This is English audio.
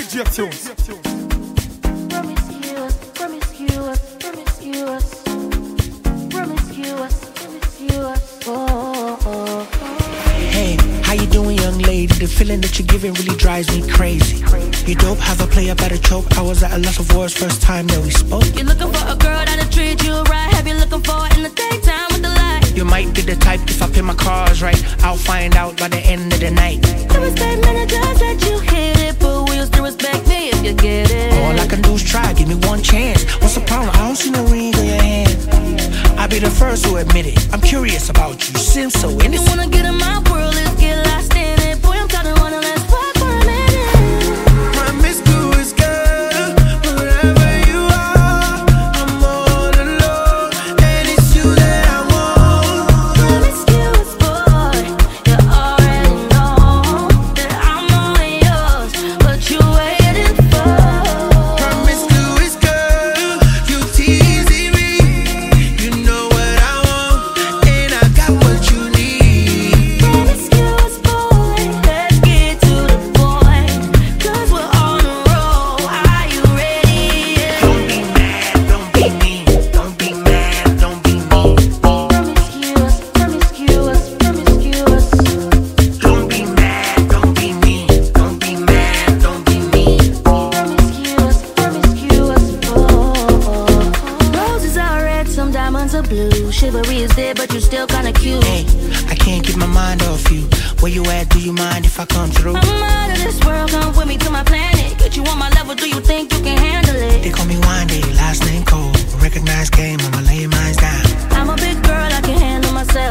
DJ Tunes. Promiscuous, promiscuous, promiscuous, promiscuous, promiscuous. Oh, oh, oh. Hey, how you doing, young lady? The feeling that you're giving really drives me crazy. You dope, have a player better choke. I was at a loss of words first time that we spoke. You're looking for a girl that'll treat you right. Have you looking for in the daytime with the light? You might be the type if I pay my cards right. I'll find out by the end of the night. The respect managers let you hit it, but will you still respect me if you get it? All I can do is try, give me one chance. What's the problem? I don't see no ring on your hand. I'll be the first to admit it. I'm curious about you, seem so innocent. You wanna get in my world, let's get lost in it. Boy, I'm tired of running, let's fuck for a minute. Promiscuous girl, wherever you are, I'm all alone, and it's you that I want. Promiscuous boy, you already know that I'm all yours. What you waiting for? Promiscuous girl, you teasing me. You know what I want, and I got what you need. Promiscuous boy, let's get to the point, 'cause we're on the roll. Are you ready? Don't be mad, don't be mean. Don't be mad, don't be mean. Promiscuous, promiscuous, promiscuous. Don't be mad, don't be mean. Don't be mad, don't be mean. Promiscuous, promiscuous. Oh. Roses are red, some diamonds are blue. Chivalry is dead, but you still kinda cute. Hey, I can't get my mind off you. Where you at? Do you mind if I come through? I'm out of this world, come with me to my planet. Get you on my level, do you think you can handle They it? call me Wande, last name Cole. Recognized game, I'ma lay mine down. I'm a big girl, I can handle myself.